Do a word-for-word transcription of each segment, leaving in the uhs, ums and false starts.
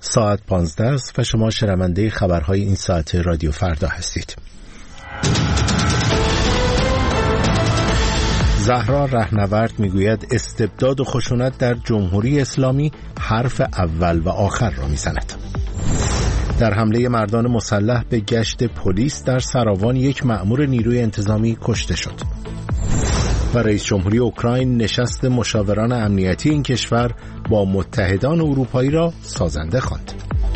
ساعت پانزده است و شما شنونده خبرهای این ساعت رادیو فردا هستید. زهرا رهنورد میگوید استبداد و خشونت در جمهوری اسلامی حرف اول و آخر را میزند. در حمله مردان مسلح به گشت پلیس در سراوان یک مأمور نیروی انتظامی کشته شد. و رئیس جمهوری اوکراین نشست مشاوران امنیتی این کشور با متحدان اروپایی را سازنده خواند.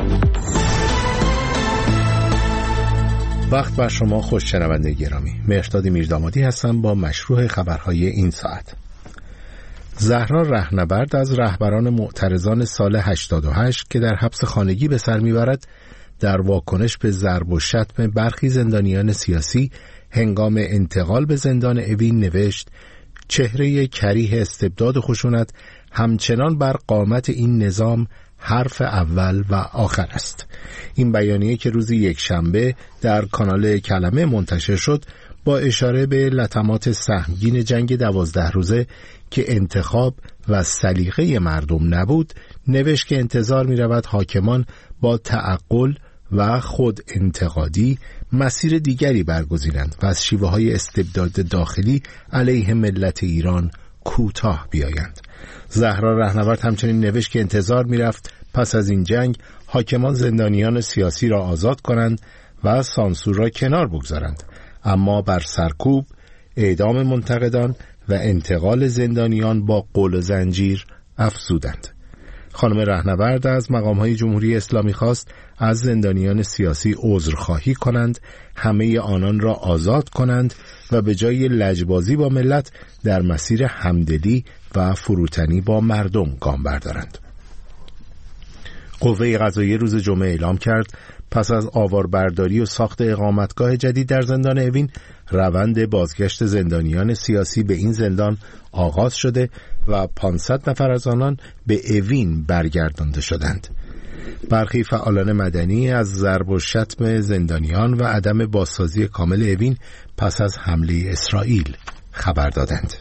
وقت بر شما خوش شنونده گرامی. مهرداد میردامادی هستم با مشروع خبرهای این ساعت. زهرا رهنورد از رهبران معترضان سال هشتاد و هشت که در حبس خانگی به سر میبرد، در واکنش به ضرب و شتم برخی زندانیان سیاسی هنگام انتقال به زندان اوین نوشت: چهره کریه استبداد و خشونت همچنان بر قامت این نظام حرف اول و آخر است. این بیانیه که روز یک شنبه در کانال کلمه منتشر شد با اشاره به لطمات سهمگین جنگ دوازده روزه که انتخاب و سلیقه مردم نبود، نوشت که انتظار می رود حاکمان با تعقل و خود انتقادی مسیر دیگری برگزینند و از شیوه های استبداد داخلی علیه ملت ایران کوتاه بیایند. زهرا رهنورد همچنین نوشت که انتظار می‌رفت پس از این جنگ حاکمان زندانیان سیاسی را آزاد کنند و سانسور را کنار بگذارند، اما بر سرکوب، اعدام منتقدان و انتقال زندانیان با قل و زنجیر افزودند. خانم رهنورد از مقام‌های جمهوری اسلامی خواست از زندانیان سیاسی عذرخواهی کنند، همه آنان را آزاد کنند و به جای لجبازی با ملت در مسیر همدلی و فروتنی با مردم گام بردارند. قوه قضاییه روز جمعه اعلام کرد پس از آواربرداری و ساخت اقامتگاه جدید در زندان اوین، روند بازگشت زندانیان سیاسی به این زندان آغاز شده و پانصد نفر از آنان به اوین برگردانده شدند. برخی فعالان مدنی از ضرب و شتم زندانیان و عدم بازسازی کامل اوین پس از حمله اسرائیل خبر دادند.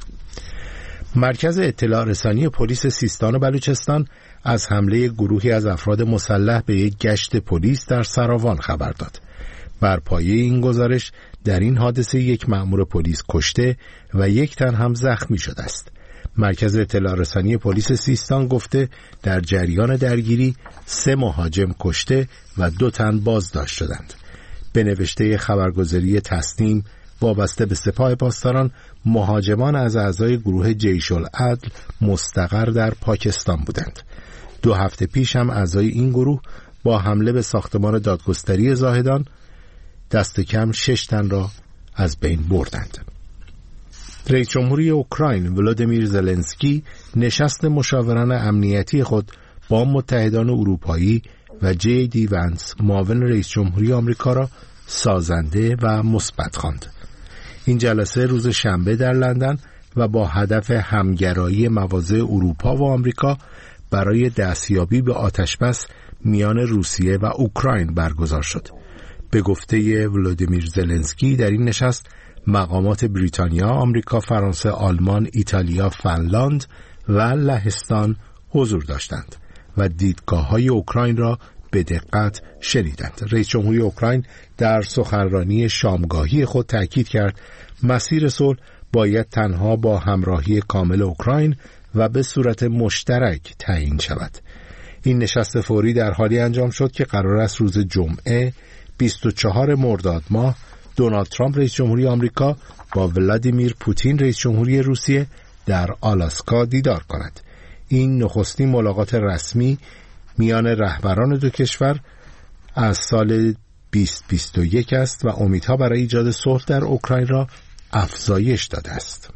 مرکز اطلاع رسانی پلیس سیستان و بلوچستان از حمله گروهی از افراد مسلح به یک گشت پلیس در سراوان خبر داد. بر پایه این گزارش در این حادثه یک مأمور پلیس کشته و یک تن هم زخمی شده است. مرکز اطلاع رسانی پلیس سیستان گفته در جریان درگیری سه مهاجم کشته و دو تن بازداشت شدند. به نوشته خبرگزاری تصنیم وابسته به سپاه پاسداران، مهاجمان از اعضای گروه جیش العدل مستقر در پاکستان بودند. دو هفته پیش هم اعضای این گروه با حمله به ساختمان دادگستری زاهدان دست کم شش تن را از بین بردند. رئیس جمهوری اوکراین ولودیمیر زلنسکی نشست مشاوران امنیتی خود با متحدان اروپایی و جی دی ونس معاون رئیس جمهوری آمریکا را سازنده و مثبت خواند. این جلسه روز شنبه در لندن و با هدف همگرایی مواضع اروپا و آمریکا برای دستیابی به آتشبس میان روسیه و اوکراین برگزار شد. به گفته ولودیمیر زلنسکی در این نشست مقامات بریتانیا، آمریکا، فرانسه، آلمان، ایتالیا، فنلاند و لهستان حضور داشتند و دیدگاه‌های اوکراین را به دقت شنیدند. رئیس جمهوری اوکراین در سخنرانی شامگاهی خود تأکید کرد مسیر صلح باید تنها با همراهی کامل اوکراین و به صورت مشترک تعیین شود. این نشست فوری در حالی انجام شد که قرار است روز جمعه بیست و چهارم مرداد ماه دونالد ترامپ رئیس جمهوری آمریکا با ولادیمیر پوتین رئیس جمهوری روسیه در آلاسکا دیدار کند. این نخستین ملاقات رسمی میان رهبران دو کشور از سال بیست بیست و یک است و امیدها برای ایجاد صلح در اوکراین را افزایش داده است.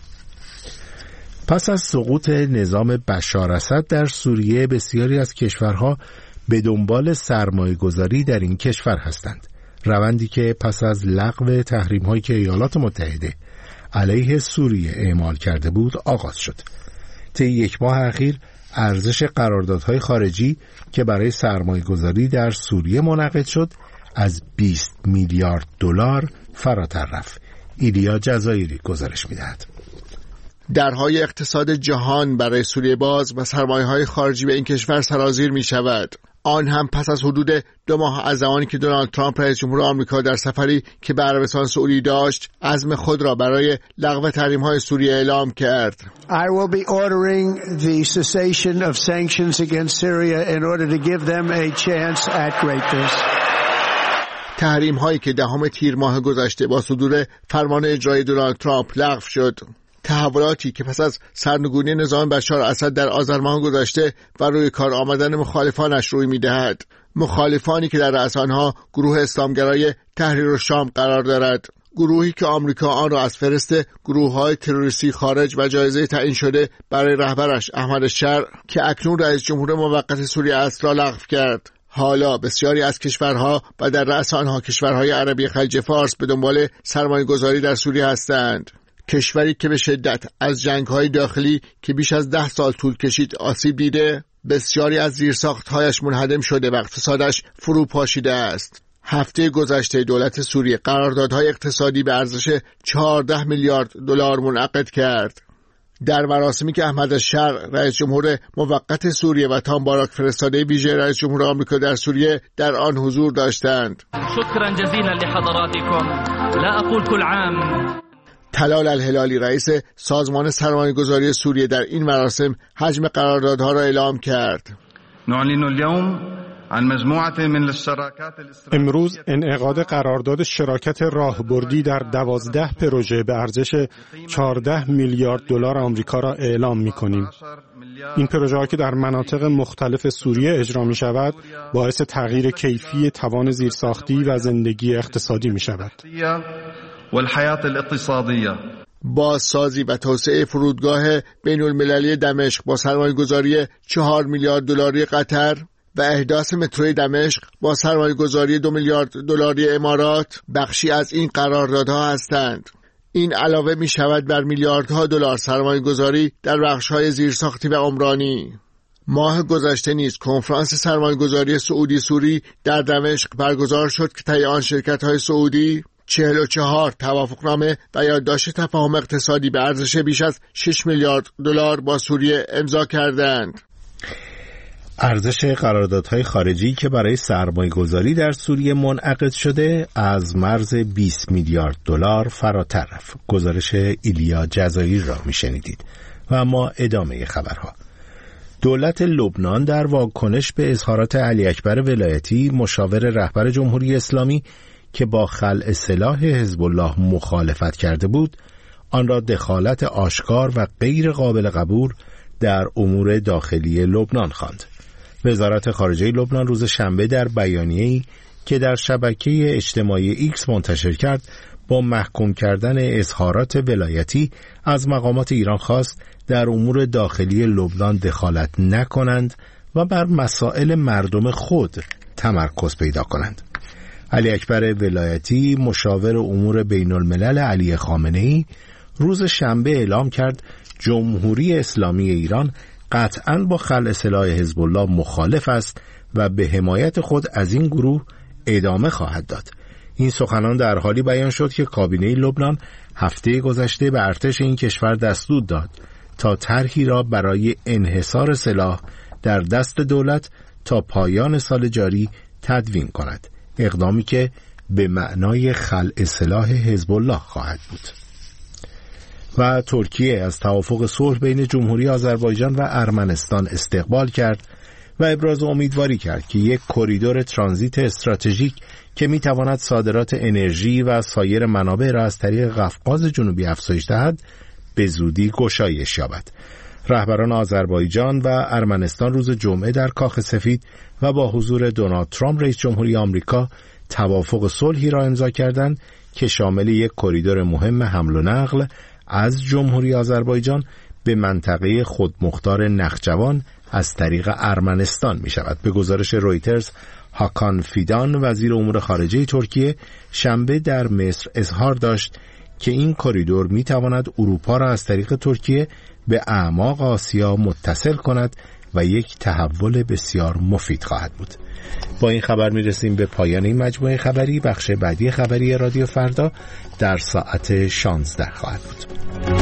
پس از سقوط نظام بشار اسد در سوریه، بسیاری از کشورها به دنبال سرمایه‌گذاری در این کشور هستند. روندی که پس از لغو تحریم‌هایی که ایالات متحده علیه سوریه اعمال کرده بود آغاز شد. طی یک ماه اخیر ارزش قراردادهای خارجی که برای سرمایه‌گذاری در سوریه منعقد شد از بیست میلیارد دلار فراتر رفت. ایلیا جزایری گزارش می‌دهد. درهای اقتصاد جهان برای سوریه باز و سرمایه‌های خارجی به این کشور سرازیر می شود. آن هم پس از حدود دو ماه از زمانی که دونالد ترامپ رئیس جمهور آمریکا در سفری که به عربستان سعودی داشت عزم خود را برای لغو تحریم‌های سوریه اعلام کرد. I will be ordering the cessation of sanctions against Syria in order to give them a chance at greatness. تحریم‌هایی که دهم تیر ماه گذشته با صدور فرمان اجرایی دونالد ترامپ لغو شد. تحولاتی که پس از سرنگونی نظام بشار اسد در آذر ماه گذشته و روی کار آمدن مخالفانش روی می‌دهد. مخالفانی که در رأس آنها گروه اسلامگرای تحریر الشام قرار دارد. گروهی که آمریکا آن را از فهرست گروه‌های تروریستی خارج و جایزه تعیین شده برای رهبرش احمد شر که اکنون رئیس جمهور موقت سوریه است را لغو کرد. حالا بسیاری از کشورها و در رأس آنها کشورهای عربی خلیج فارس به دنبال سرمایه‌گذاری در سوریه هستند. کشوری که به شدت از جنگ‌های داخلی که بیش از ده سال طول کشید آسیب دیده، بسیاری از زیرساخت‌هایش منهدم شده و اقتصادش فرو پاشیده است. هفته گذشته دولت سوریه قراردادهای اقتصادی به ارزش چهارده میلیارد دلار منعقد کرد. در مراسمی که احمد شر رئیس جمهور موقت سوریه و تام باراک فرستاده ویژه رئیس جمهور آمریکا در سوریه در آن حضور داشتند. شکرا جزیلا لحضراتكم. لا اقول كل عام. طلال الهلالی رئیس سازمان سرمایه‌گذاری سوریه در این مراسم حجم قراردادها را اعلام کرد. نعلن اليوم عن مجموعة من الشراكات. امروز انعقاد قرارداد شراکت راهبردی در دوازده پروژه به ارزش چهارده میلیارد دلار آمریکا را اعلام می‌کنیم. این پروژه‌ها که در مناطق مختلف سوریه اجرا می‌شود، باعث تغییر کیفی توان زیرساختی و زندگی اقتصادی می‌شود. والحیات الاقتصادیه. بازسازی و توسعه فرودگاه بین المللی دمشق با سرمایه‌گذاری چهار میلیارد دلاری قطر و احداث متروی دمشق با سرمایه‌گذاری دو میلیارد دلاری امارات بخشی از این قراردادها هستند. این علاوه می شود بر میلیاردها دلار سرمایه‌گذاری در بخش‌های زیرساختی و عمرانی. ماه گذشته نیز کنفرانس سرمایه‌گذاری سعودی سوری در دمشق برگزار شد که طی آن شرکت‌های سعودی چهل و چهار توافقنامه و یادداشت تفاهم اقتصادی به ارزش بیش از شش میلیارد دلار با سوریه امضا کردند. ارزش قراردادهای خارجی که برای سرمایه‌گذاری در سوریه منعقد شده از مرز بیست میلیارد دلار فراتر رفت. گزارش ایلیا جزایر را میشنیدید. و اما ادامه خبرها. دولت لبنان در واکنش به اظهارات علی اکبر ولایتی مشاور رهبر جمهوری اسلامی که با خلع سلاح حزب الله مخالفت کرده بود، آن را دخالت آشکار و غیر قابل قبول در امور داخلی لبنان خواند. وزارت خارجه لبنان روز شنبه در بیانیه‌ای که در شبکه اجتماعی ایکس منتشر کرد، با محکوم کردن اظهارات ولایتی از مقامات ایران خواست در امور داخلی لبنان دخالت نکنند و بر مسائل مردم خود تمرکز پیدا کنند. علی اکبر ولایتی مشاور امور بین الملل علی خامنه‌ای روز شنبه اعلام کرد جمهوری اسلامی ایران قطعاً با خلع سلاح حزب الله مخالف است و به حمایت خود از این گروه ادامه خواهد داد. این سخنان در حالی بیان شد که کابینه لبنان هفته گذشته به ارتش این کشور دستور داد تا طرحی را برای انحصار سلاح در دست دولت تا پایان سال جاری تدوین کند، اقدامی که به معنای خلع سلاح حزب الله خواهد بود. و ترکیه از توافق صلح بین جمهوری آذربایجان و ارمنستان استقبال کرد و ابراز امیدواری کرد که یک کریدور ترانزیت استراتژیک که میتواند صادرات انرژی و سایر منابع را از طریق قفقاز جنوبی افزایش دهد به زودی گشایش یابد. رهبران آذربایجان و ارمنستان روز جمعه در کاخ سفید و با حضور دونالد ترامپ رئیس جمهوری آمریکا توافق صلحی را امضا کردند که شامل یک کریدور مهم حمل و نقل از جمهوری آذربایجان به منطقه خودمختار نخجوان از طریق ارمنستان می شود. به گزارش رویترز، هاکان فیدان وزیر امور خارجه ترکیه شنبه در مصر اظهار داشت که این کریدور می تواند اروپا را از طریق ترکیه به اعماق آسیا متصل کند و یک تحول بسیار مفید خواهد بود. با این خبر می رسیم به پایان این مجموعه خبری. بخش بعدی خبری رادیو فردا در ساعت شانزده خواهد بود.